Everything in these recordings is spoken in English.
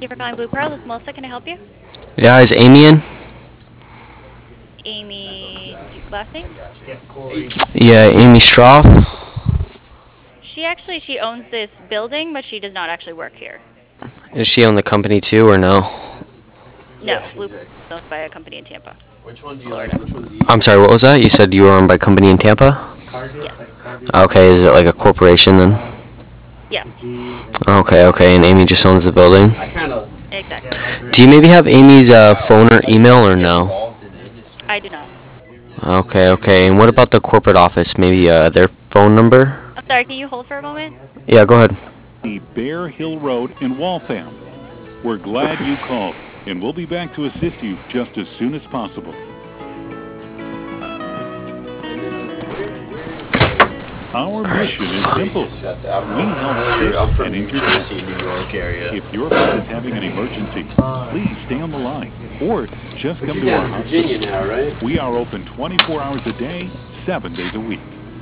you for calling Blue Pearl. This is Melissa. Can I help you? Yeah, is Amy in? Amy, last name? Yeah, Amy Stroff. She owns this building, but she does not actually work here. Is she on the company too, or no? No, Blue Pearl is owned by a company in Tampa, Which one do you like? Florida. Which one do you I'm sorry, what was that? You said you were owned by a company in Tampa? Yes. Okay, is it like a corporation then? Yes. Okay, and Amy just owns the building? I kind of. Exactly. Do you maybe have Amy's phone or email, or no? I do not. Okay, and what about the corporate office? Maybe their phone number? I'm sorry. Can you hold for a moment? Yeah, go ahead. Bear Hill Road in Waltham. We're glad you called, and we'll be back to assist you just as soon as possible. Our mission is simple. We help sick and injured pets. New York area. If your pet is having an emergency, please stay on the line or just come to our Virginia hospital. now, right? We are open 24 hours a day, 7 days a week.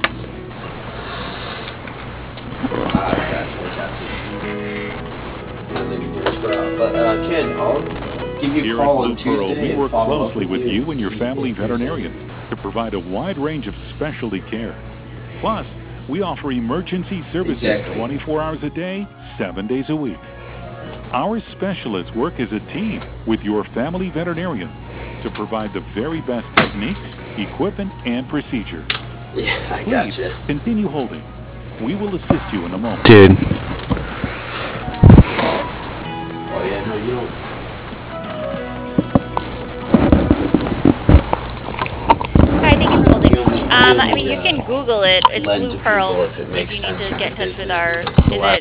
But Ken, I'll give you a Here call at on Blue Pearl, Tuesday we and work follow up closely with you and your family veterinarian to provide a wide range of specialty care. Plus, we offer emergency services Exactly. 24 hours a day, 7 days a week. Our specialists work as a team with your family veterinarian to provide the very best techniques, equipment, and procedures. Yeah, I Please gotcha. continue holding. We will assist you in a moment. Dude. Oh yeah, no, you don't. Hi, thank you for holding. You I mean, you can Google it. It's lend Blue to Pearl people if it if makes you need sense to for get in touch with business our. to Is allow it